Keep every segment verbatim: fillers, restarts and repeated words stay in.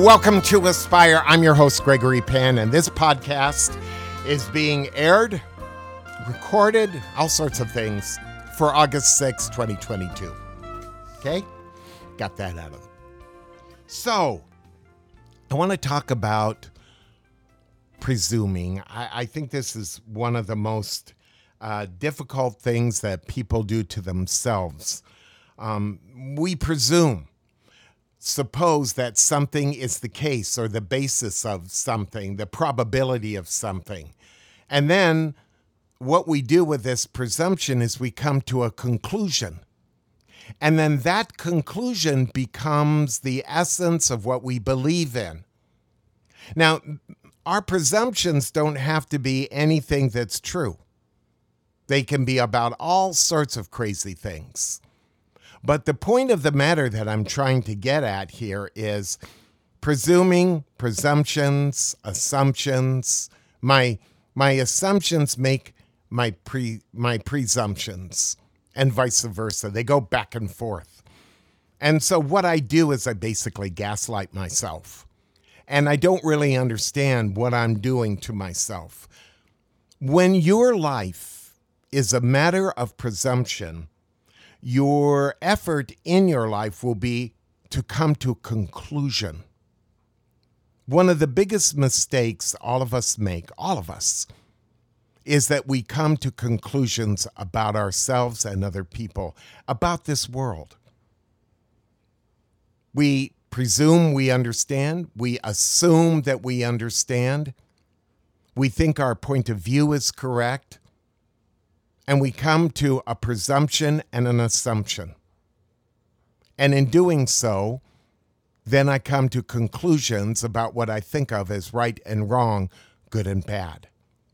welcome to Aspire. I'm your host, Gregory Penn, and this podcast is being aired, recorded, all sorts of things for August sixth, twenty twenty-two. Okay? Got that out of it. So, I want to talk about presuming. I, I think this is one of the most uh, difficult things that people do to themselves. Um, we presume. Suppose that something is the case or the basis of something, the probability of something. And then what we do with this presumption is we come to a conclusion. And then that conclusion becomes the essence of what we believe in. Now, our presumptions don't have to be anything that's true. They can be about all sorts of crazy things. But the point of the matter that I'm trying to get at here is presuming, presumptions, assumptions. My my assumptions make my pre my presumptions, and vice versa. They go back and forth. And so what I do is I basically gaslight myself. And I don't really understand what I'm doing to myself. When your life is a matter of presumption, your effort in your life will be to come to a conclusion. One of the biggest mistakes all of us make, all of us, is that we come to conclusions about ourselves and other people, about this world. We presume we understand. We assume that we understand. We think our point of view is correct. And we come to a presumption and an assumption. And in doing so, then I come to conclusions about what I think of as right and wrong, good and bad.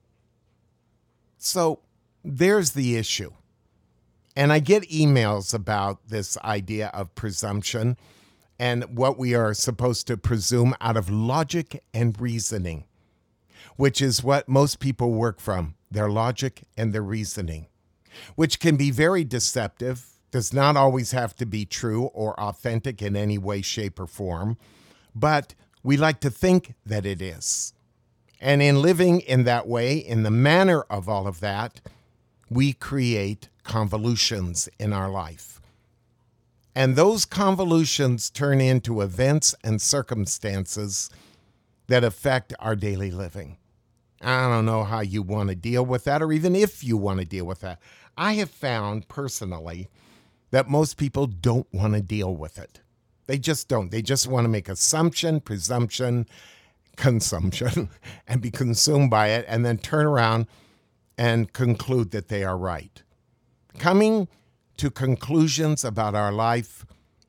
So there's the issue. And I get emails about this idea of presumption and what we are supposed to presume out of logic and reasoning, which is what most people work from. Their logic and their reasoning, which can be very deceptive, does not always have to be true or authentic in any way, shape, or form, but we like to think that it is. And in living in that way, in the manner of all of that, we create convolutions in our life. And those convolutions turn into events and circumstances that affect our daily living. I don't know how you want to deal with that, or even if you want to deal with that. I have found personally that most people don't want to deal with it. They just don't. They just want to make assumption, presumption, consumption, and be consumed by it, and then turn around and conclude that they are right. Coming to conclusions about our life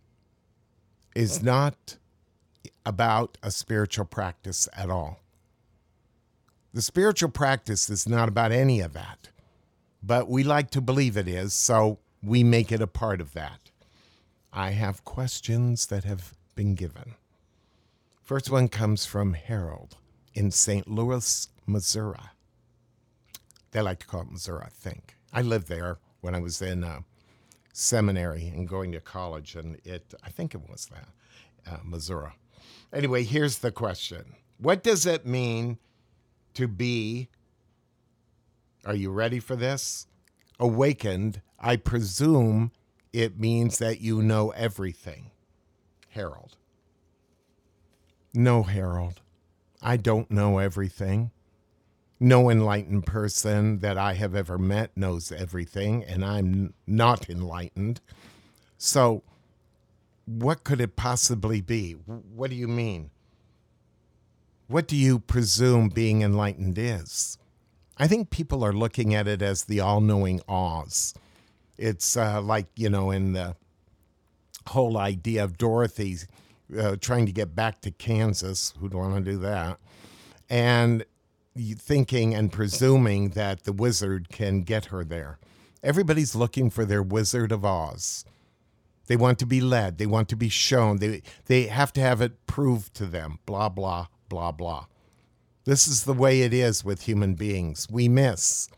is not about a spiritual practice at all. The spiritual practice is not about any of that, but we like to believe it is, so we make it a part of that. I have questions that have been given. First one comes from Harold in Saint Louis, Missouri. They like to call it Missouri, I think. I lived there when I was in uh, seminary and going to college, and it, I think it was that, uh, Missouri. Anyway, here's the question. What does it mean to be, are you ready for this? Awakened? I presume it means that you know everything. Harold. No, Harold. I don't know everything. No enlightened person that I have ever met knows everything, and I'm not enlightened. So what could it possibly be? What do you mean? What do you presume being enlightened is? I think people are looking at it as the all-knowing Oz. It's uh, like, you know, in the whole idea of Dorothy uh, trying to get back to Kansas. Who'd want to do that? And thinking and presuming that the wizard can get her there. Everybody's looking for their Wizard of Oz. They want to be led. They want to be shown. They, they have to have it proved to them. Blah, blah. Blah, blah. This is the way it is with human beings. We miss.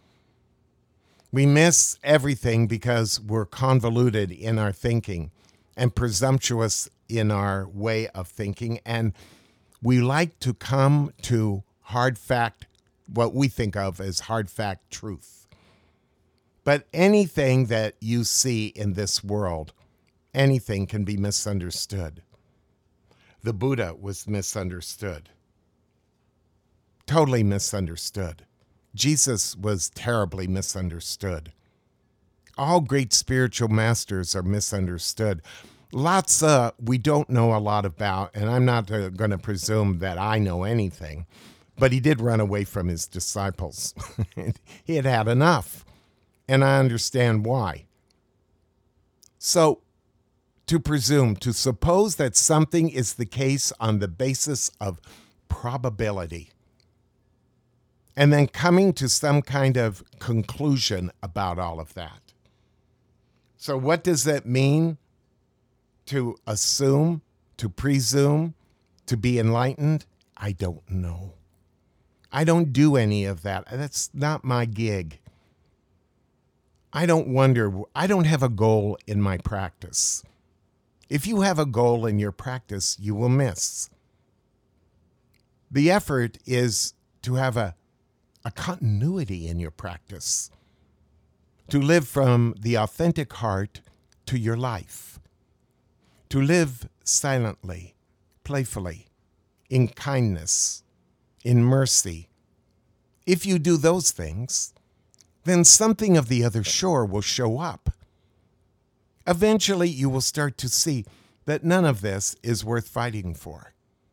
We miss everything because we're convoluted in our thinking and presumptuous in our way of thinking. And we like to come to hard fact, what we think of as hard fact truth. But anything that you see in this world, anything can be misunderstood. The Buddha was misunderstood. Totally misunderstood. Jesus was terribly misunderstood. All great spiritual masters are misunderstood. Lhasa, we don't know a lot about, and I'm not uh, going to presume that I know anything, but he did run away from his disciples. He had had enough, and I understand why. So, to presume, to suppose that something is the case on the basis of probability, and then coming to some kind of conclusion about all of that. So what does that mean? To assume, to presume, to be enlightened? I don't know. I don't do any of that. That's not my gig. I don't wonder. I don't have a goal in my practice. If you have a goal in your practice, you will miss. The effort is to have a, a continuity in your practice, to live from the authentic heart to your life, to live silently, playfully, in kindness, in mercy. If you do those things, then something of the other shore will show up. Eventually, you will start to see that none of this is worth fighting for.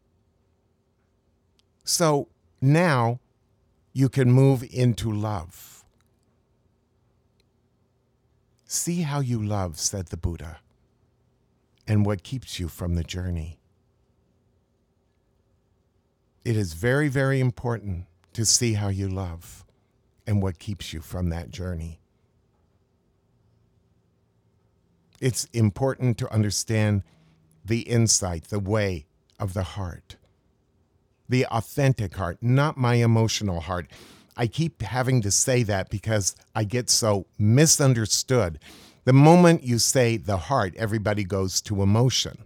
So now you can move into love. See how you love, said the Buddha, and what keeps you from the journey. It is very, very important to see how you love and what keeps you from that journey. It's important to understand the insight, the way of the heart, the authentic heart, not my emotional heart. I keep having to say that because I get so misunderstood. The moment you say the heart, everybody goes to emotion.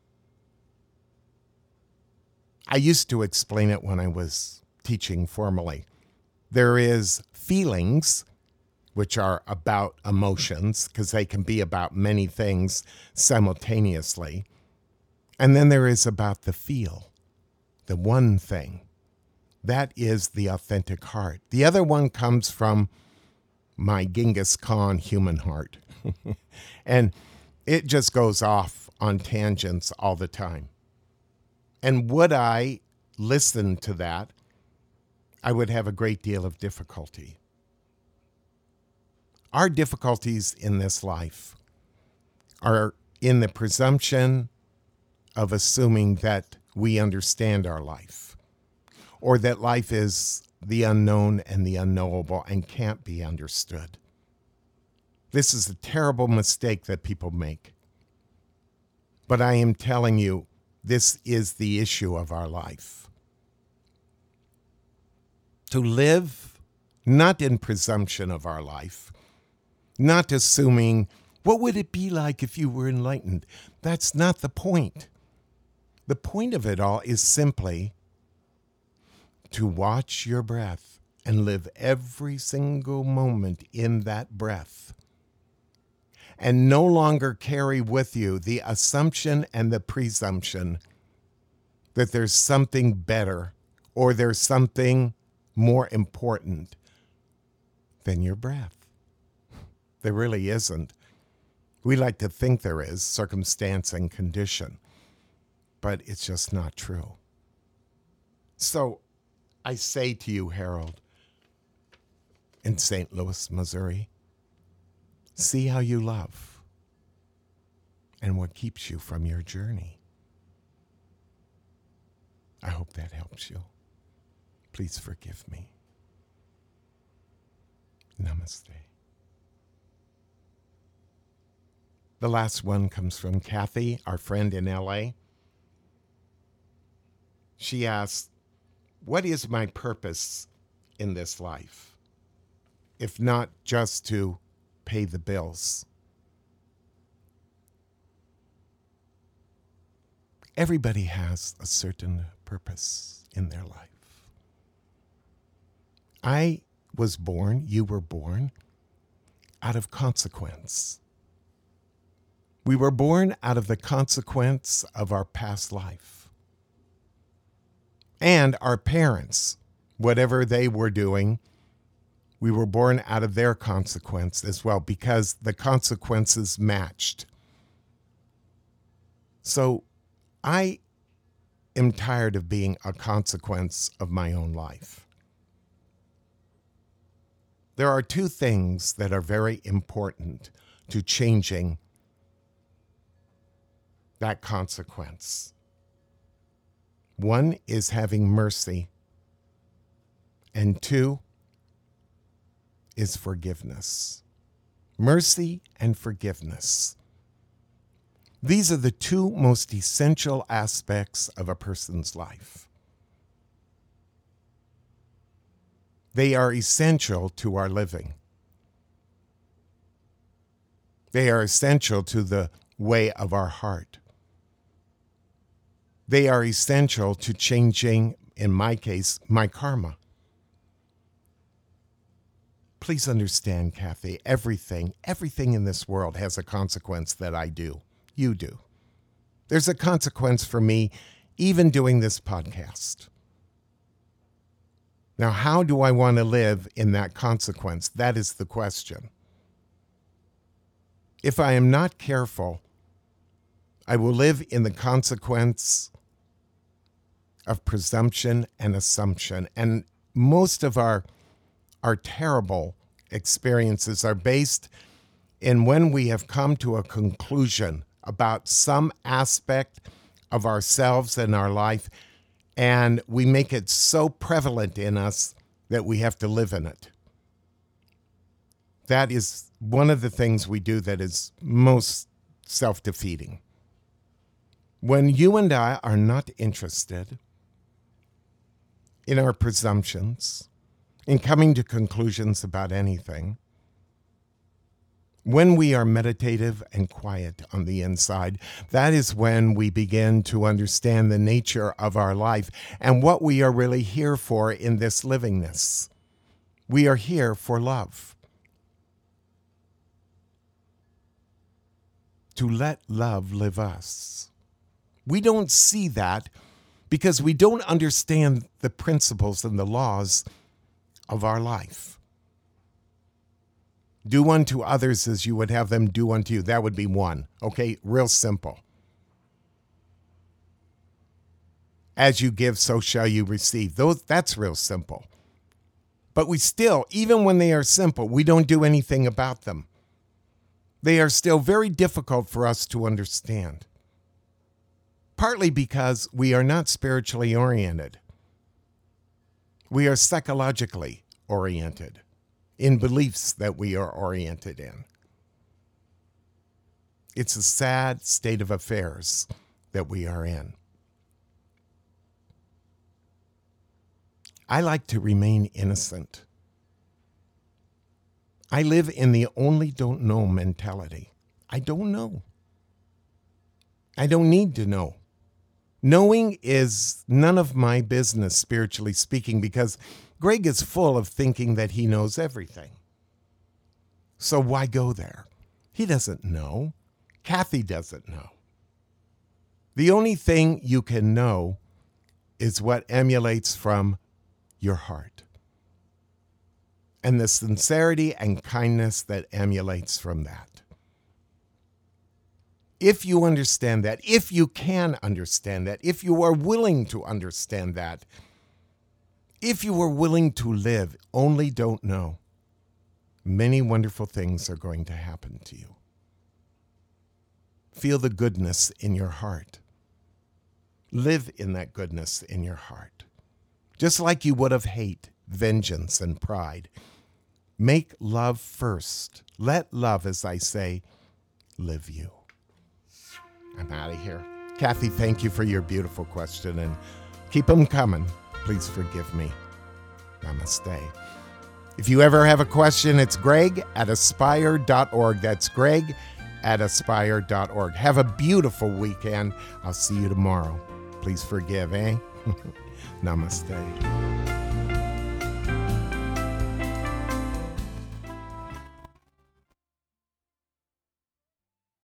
I used to explain it when I was teaching formally. There is feelings, which are about emotions, because they can be about many things simultaneously. And then there is about the feel, the one thing. That is the authentic heart. The other one comes from my Genghis Khan human heart. And it just goes off on tangents all the time. And would I listen to that, I would have a great deal of difficulty. Our difficulties in this life are in the presumption of assuming that we understand our life, or that life is the unknown and the unknowable and can't be understood. This is a terrible mistake that people make. But I am telling you, this is the issue of our life. To live not in presumption of our life, not assuming, what would it be like if you were enlightened? That's not the point. The point of it all is simply to watch your breath and live every single moment in that breath, and no longer carry with you the assumption and the presumption that there's something better or there's something more important than your breath. There really isn't. We like to think there is, circumstance and condition, but it's just not true. So I say to you, Harold, in Saint Louis, Missouri, see how you love and what keeps you from your journey. I hope that helps you. Please forgive me. Namaste. The last one comes from Kathy, our friend in L A. She asks, what is my purpose in this life, if not just to pay the bills? Everybody has a certain purpose in their life. I was born, you were born, out of consequence. We were born out of the consequence of our past life. And our parents, whatever they were doing, we were born out of their consequence as well, because the consequences matched. So I am tired of being a consequence of my own life. There are two things that are very important to changing that consequence. One is having mercy, and two is forgiveness. Mercy and forgiveness. These are the two most essential aspects of a person's life. They are essential to our living. They are essential to the way of our heart. They are essential to changing, in my case, my karma. Please understand, Kathy, everything, everything in this world has a consequence that I do. You do. There's a consequence for me even doing this podcast. Now, how do I want to live in that consequence? That is the question. If I am not careful, I will live in the consequence of presumption and assumption. And most of our, our terrible experiences are based in when we have come to a conclusion about some aspect of ourselves and our life, and we make it so prevalent in us that we have to live in it. That is one of the things we do that is most self-defeating. When you and I are not interested in our presumptions, in coming to conclusions about anything, when we are meditative and quiet on the inside, that is when we begin to understand the nature of our life and what we are really here for in this livingness. We are here for love. To let love live us. We don't see that because we don't understand the principles and the laws of our life. Do unto others as you would have them do unto you. That would be one. Okay, real simple. As you give, so shall you receive. Those, that's real simple. But we still, even when they are simple, we don't do anything about them. They are still very difficult for us to understand. Partly because we are not spiritually oriented. We are psychologically oriented in beliefs that we are oriented in. It's a sad state of affairs that we are in. I like to remain innocent. I live in the only don't know mentality. I don't know. I don't need to know. Knowing is none of my business, spiritually speaking, because Greg is full of thinking that he knows everything. So why go there? He doesn't know. Kathy doesn't know. The only thing you can know is what emanates from your heart and the sincerity and kindness that emanates from that. If you understand that, if you can understand that, if you are willing to understand that, if you are willing to live, only don't know, many wonderful things are going to happen to you. Feel the goodness in your heart. Live in that goodness in your heart. Just like you would of hate, vengeance, and pride. Make love first. Let love, as I say, live you. I'm out of here. Kathy, thank you for your beautiful question, and keep them coming. Please forgive me. Namaste. If you ever have a question, it's Greg at aspire dot org. That's Greg at aspire dot org. Have a beautiful weekend. I'll see you tomorrow. Please forgive, eh? Namaste.